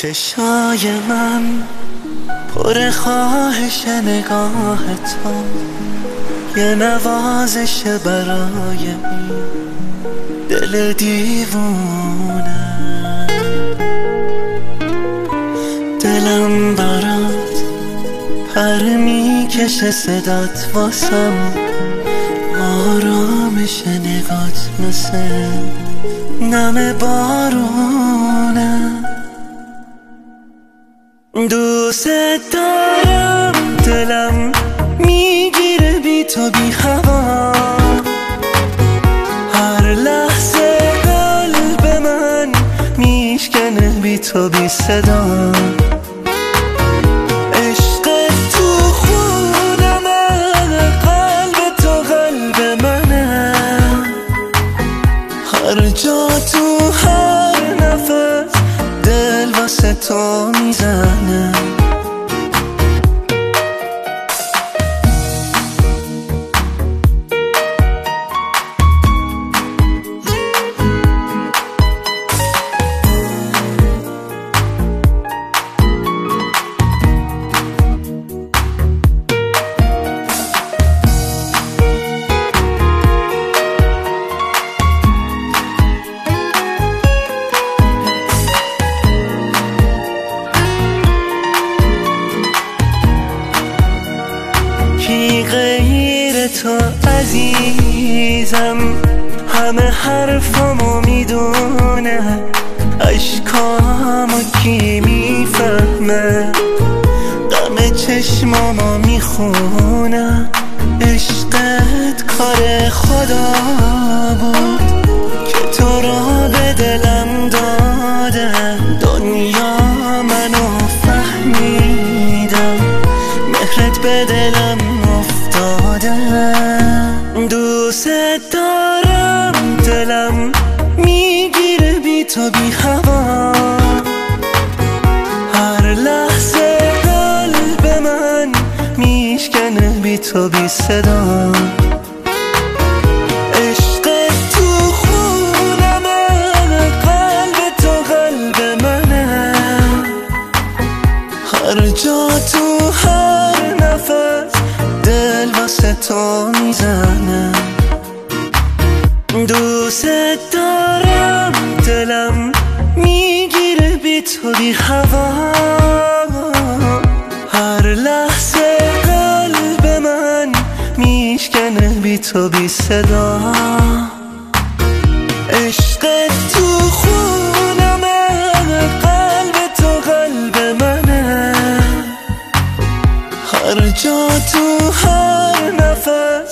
چشای من پر خواهش نگاه تو، یه نوازش برای این دل دیوونه. دلم برات پر میکشه، صدات واسم آرامش نگات مثل نم بارونه. دوست دارم، دلم میگیره بی تو بی هوا، هر لحظه قلب من میشکنه بی تو بی صدا. عشق تو خونمه، قلب تو قلب منه، هر جا تو هر نفس دل واسه تو میزنه. کی غیر تو عزیزم، همه حرفامو میدونه، اشکامو کی میفهمه، غم چشمامو میخونه. عشقت کار خدا بود که تو رو به دلم داده، دنیا منو فهمیدم، مهرت به دلم افتاده. دوست دارم، دلم میگیره بی تو بی هوا، هر لحظه قلب من میشکنه بی تو بی صدا. عشق تو خونمه، قلب تو قلب منه، هر جا تو هر نفس دل واسه تو میزنه. دوست دارم، دلم میگیره بی تو بی هوا، هر لحظه قلب من میشکنه بی تو بی صدا. عشق تو خونمه، قلب تو قلب منه، هر جا تو هر نفس